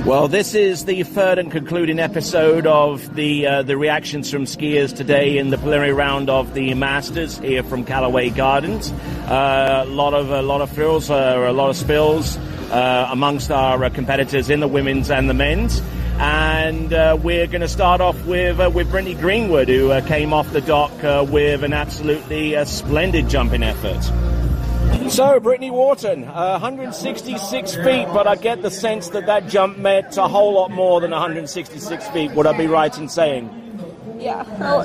Well, this is the third and concluding episode of the reactions from skiers today in the preliminary round of the Masters here from Callaway Gardens. A lot of thrills, a lot of spills amongst our competitors in the women's and the men's. And we're going to start off with Brittany Greenwood, who came off the dock with an absolutely splendid jumping effort. So, Brittany Wharton, 166 feet, but I get the sense that jump meant a whole lot more than 166 feet. Would I be right in saying? Yeah.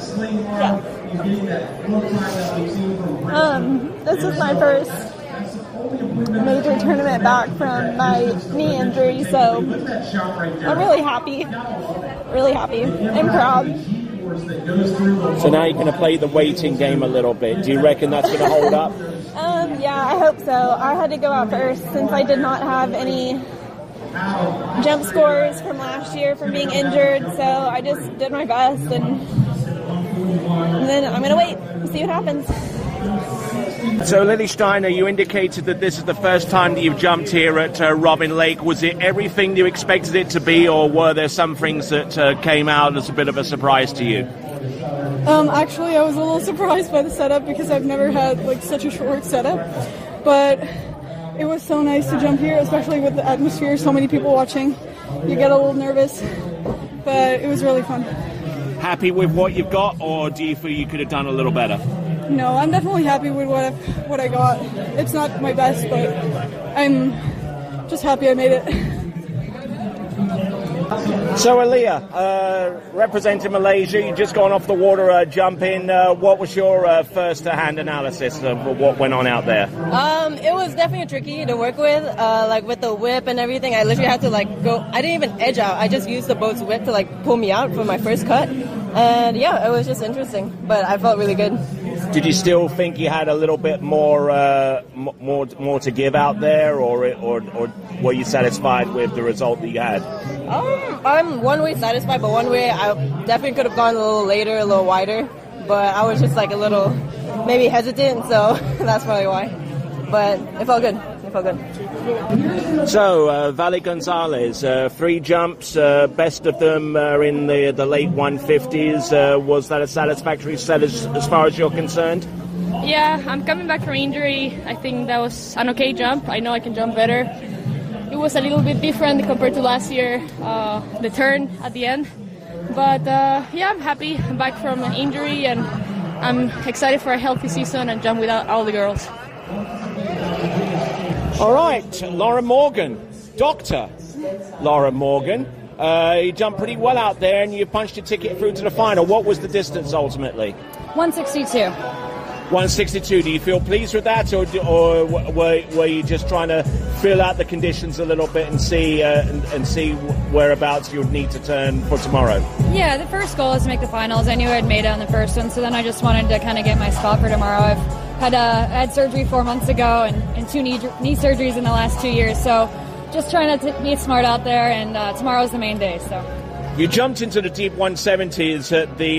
This is my first major tournament back from my knee injury, so I'm really happy and proud. So now you're going to play the waiting game a little bit. Do you reckon that's going to hold up? Yeah, I hope so. I had to go out first since I did not have any jump scores from last year from being injured, so I just did my best, and then I'm going to wait and see what happens. So, Lily Steiner, you indicated that this is the first time that you've jumped here at Robin Lake. Was it everything you expected it to be, or were there some things that came out as a bit of a surprise to you? Actually, I was a little surprised by the setup because I've never had such a short setup, but it was so nice to jump here, especially with the atmosphere, so many people watching. You get a little nervous, but it was really fun. Happy with what you've got, or do you feel you could have done a little better? No, I'm definitely happy with what I got. It's not my best, but I'm just happy I made it. So, Aliyah, representing Malaysia, you've just gone off the water jumping. What was your first-hand analysis of what went on out there? It was definitely tricky to work with, with the whip and everything. I literally had to go. I didn't even edge out. I just used the boat's whip to pull me out for my first cut. And yeah, it was just interesting, but I felt really good. Did you still think you had a little bit more to give out there, or were you satisfied with the result that you had? I'm one way satisfied, but one way I definitely could have gone a little later, a little wider. But I was just a little maybe hesitant, so that's probably why. But it felt good. So, Vale Gonzalez, 3 jumps, best of them are in the late 150s. Was that a satisfactory set as far as you're concerned? Yeah, I'm coming back from injury. I think that was an okay jump. I know I can jump better. It was a little bit different compared to last year, the turn at the end. But yeah, I'm happy. I'm back from an injury, and I'm excited for a healthy season and jump with all the girls. All right, Laura Morgan, Dr. Laura Morgan. You jumped pretty well out there, and you punched your ticket through to the final. What was the distance ultimately? 162. 162. Do you feel pleased with that, or were you just trying to feel out the conditions a little bit and see whereabouts you would need to turn for tomorrow? Yeah, the first goal is to make the finals. I knew I'd made it on the first one, so then I just wanted to kind of get my spot for tomorrow. I had surgery 4 months ago and 2 knee surgeries in the last 2 years, so just trying to be smart out there, and tomorrow's the main day. So you jumped into the deep 170s at the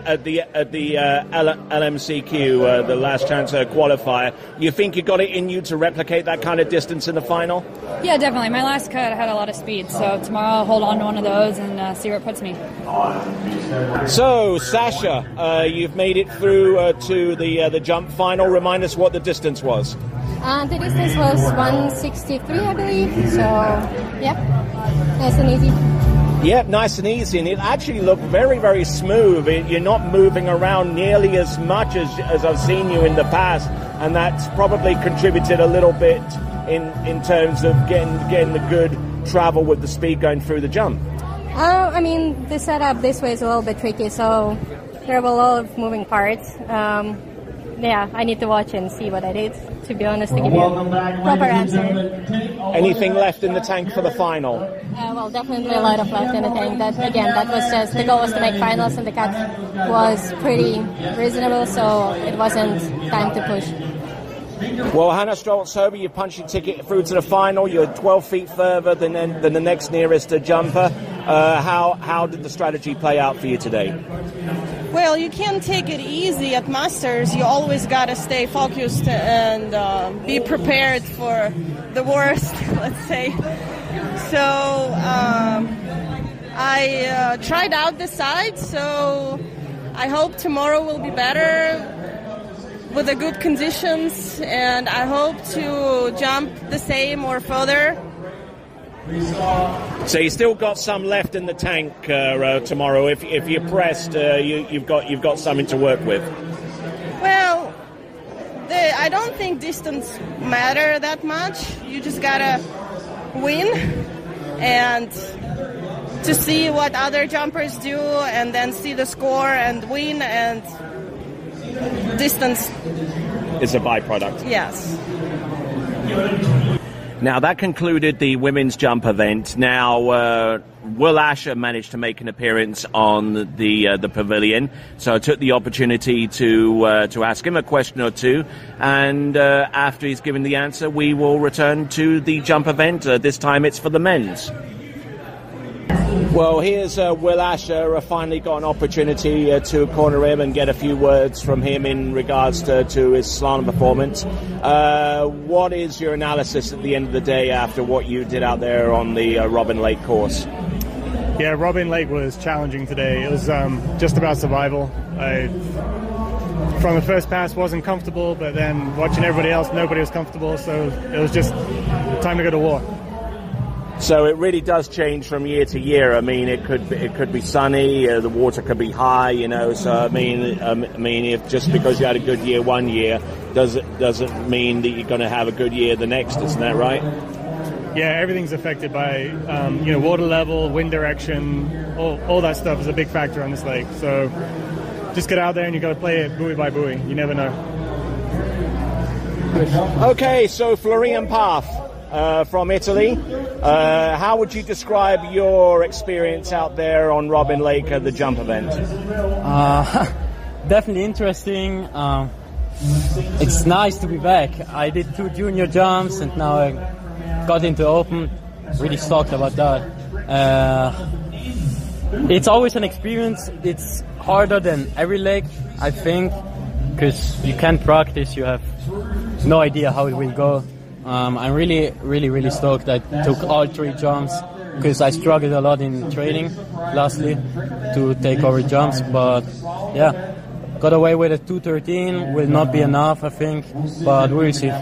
LMCQ, the last chance qualifier. You think you got it in you to replicate that kind of distance in the final? Yeah, definitely. My last cut had a lot of speed, so tomorrow I'll hold on to one of those and see where it puts me. So, Sasha, you've made it through to the jump final. Remind us what the distance was. The distance was 163, I believe. So, yeah, nice and easy. Yeah, nice and easy, and it actually looked very, very smooth. You're not moving around nearly as much as I've seen you in the past, and that's probably contributed a little bit in terms of getting the good travel with the speed going through the jump. I mean, the setup this way is a little bit tricky, so there are a lot of moving parts. Yeah, I need to watch and see what I did, to be honest, to give you a proper answer. Anything left in the tank for the final? Well, definitely a lot of left in the tank. That was just, the goal was to make finals, and the cut was pretty reasonable, so it wasn't time to push. Well, Hannah Stroltz-Hober, you punched your ticket through to the final. You're 12 feet further than the next nearest jumper. How did the strategy play out for you today? Well, you can't take it easy at Masters. You always got to stay focused and be prepared for the worst, let's say. So I tried out the side, so I hope tomorrow will be better with the good conditions, and I hope to jump the same or further. So you still got some left in the tank tomorrow. If you're pressed, you've got something to work with. Well, I don't think distance matter that much. You just gotta win and to see what other jumpers do, and then see the score and win, and distance is a byproduct. Yes. Now, that concluded the women's jump event. Now, Will Asher managed to make an appearance on the pavilion, so I took the opportunity to ask him a question or two, and after he's given the answer, we will return to the jump event. This time it's for the men's. Well, here's Will Asher. Finally got an opportunity to corner him and get a few words from him in regards to his slalom performance. What is your analysis at the end of the day after what you did out there on the Robin Lake course? Yeah, Robin Lake was challenging today. It was just about survival. From the first pass wasn't comfortable, but then watching everybody else, nobody was comfortable, so it was just time to go to war. So it really does change from year to year. I mean, it could be sunny, the water could be high, you know. So I mean, if just because you had a good year one year doesn't mean that you're going to have a good year the next. Isn't that right? Yeah, everything's affected by water level, wind direction, all that stuff is a big factor on this lake. So just get out there and you got to play it buoy by buoy. You never know. Okay, so Florian Path. From Italy. How would you describe your experience out there on Robin Lake at the jump event? Definitely interesting. It's nice to be back. I did 2 junior jumps and now I got into open. Really stoked about that. It's always an experience. It's harder than every lake, I think, because you can't practice. You have no idea how it will go. I'm really stoked. I took all 3 jumps because I struggled a lot in training lastly to take over jumps, but yeah, got away with a 2:13. Will not be enough, I think, but we'll see.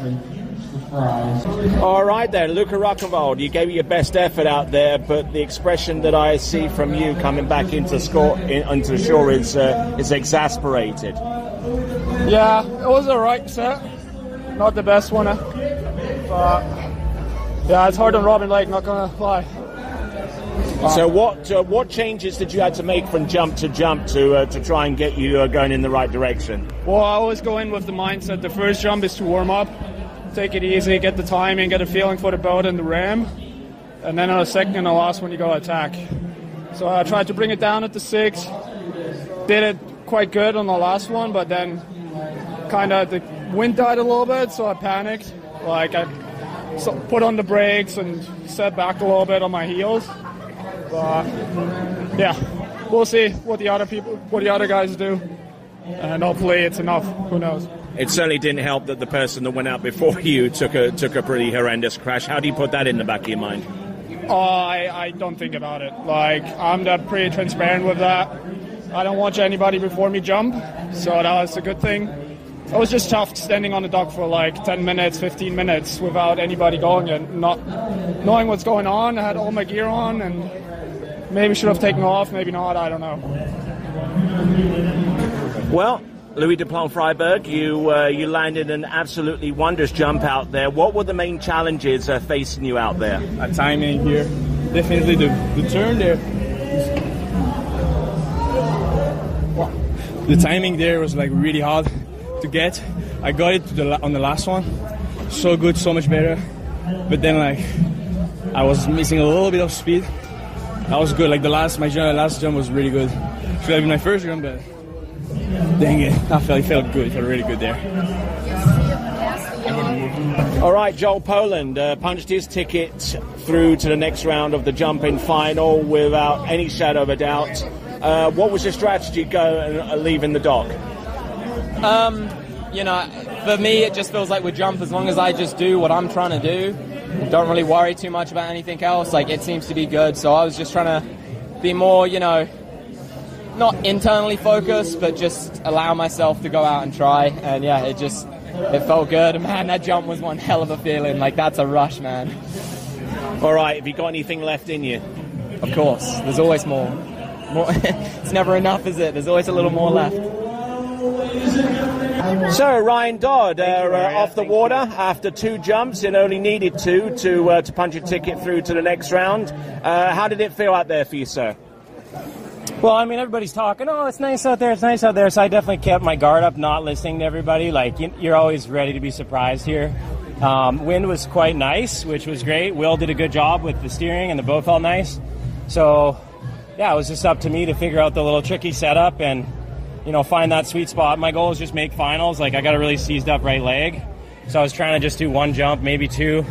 All right then, Luca Rockavold, you gave your best effort out there, but the expression that I see from you coming back into the shore is exasperated. Yeah, it was a right set, not the best one. But yeah, it's hard on Robin Lake, not gonna lie. So what changes did you have to make from jump to try and get you going in the right direction? Well, I always go in with the mindset the first jump is to warm up, take it easy, get the timing, get a feeling for the boat and the ram, and then on the second and the last one you go attack. So I tried to bring it down at the 6, did it quite good on the last one, but then kind of the wind died a little bit, so I panicked. Like I put on the brakes and set back a little bit on my heels. But yeah, we'll see what the other guys do, and hopefully it's enough. Who knows? It certainly didn't help that the person that went out before you took a pretty horrendous crash. How do you put that in the back of your mind? I don't think about it. Like I'm pretty transparent with that. I don't watch anybody before me jump, so that was a good thing. It was just tough standing on the dock for like 10 minutes, 15 minutes without anybody going and not knowing what's going on. I had all my gear on and maybe should have taken off, maybe not, I don't know. Well, Louis Duplon-Freiberg, you landed an absolutely wondrous jump out there. What were the main challenges facing you out there? Timing here. Definitely the turn there. The timing there was like really hard to get. I got it on the last one, so good, so much better, but then like I was missing a little bit of speed. That was good, like my last jump was really good. Should have been my first jump, but dang it, it felt good, it felt really good there. All right, Joel Poland punched his ticket through to the next round of the jumping final without any shadow of a doubt. What was your strategy leaving the dock? For me, it just feels like with jump, as long as I just do what I'm trying to do, don't really worry too much about anything else. Like, it seems to be good. So I was just trying to be more, not internally focused, but just allow myself to go out and try. And yeah, it felt good. Man, that jump was one hell of a feeling. Like, that's a rush, man. All right, have you got anything left in you? Of course, there's always more. It's never enough, is it? There's always a little more left. So Ryan Dodd off the water after 2 jumps and only needed 2 to punch a ticket through to the next round. How did it feel out there for you, sir? Well, I mean, everybody's talking, oh, it's nice out there, so I definitely kept my guard up, not listening to everybody. Like, you're always ready to be surprised here. Wind was quite nice, which was great. Will did a good job with the steering, and the boat felt nice. So, yeah, it was just up to me to figure out the little tricky setup and, find that sweet spot. My goal is just make finals. Like, I got a really seized up right leg. So I was trying to just do 1 jump, maybe 2.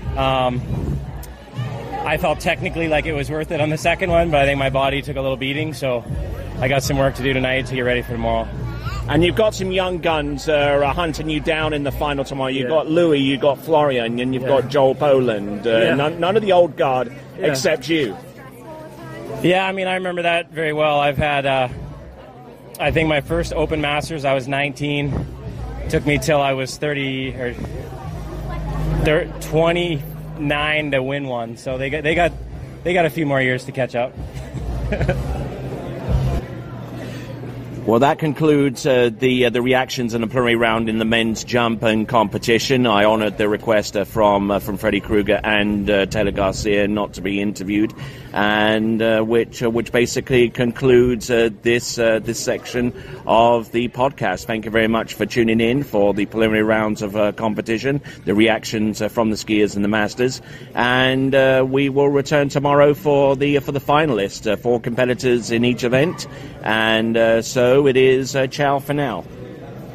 I felt technically like it was worth it on the second one, but I think my body took a little beating, so I got some work to do tonight to get ready for tomorrow. And you've got some young guns hunting you down in the final tomorrow. You've got Louis, you've got Florian, and you've got Joel Poland. None of the old guard except you. Yeah, I mean, I remember that very well. I've had, I think my first Open Masters, I was 19. It took me till I was 30 or 29 to win one. So they got a few more years to catch up. Well, that concludes the reactions in the preliminary round in the men's jump and competition. I honoured the request from Freddy Krueger and Taylor Garcia not to be interviewed, and which basically concludes this section of the podcast. Thank you very much for tuning in for the preliminary rounds of competition, the reactions from the skiers and the masters, and we will return tomorrow for the finalists, 4 competitors in each event, and so it is ciao for now.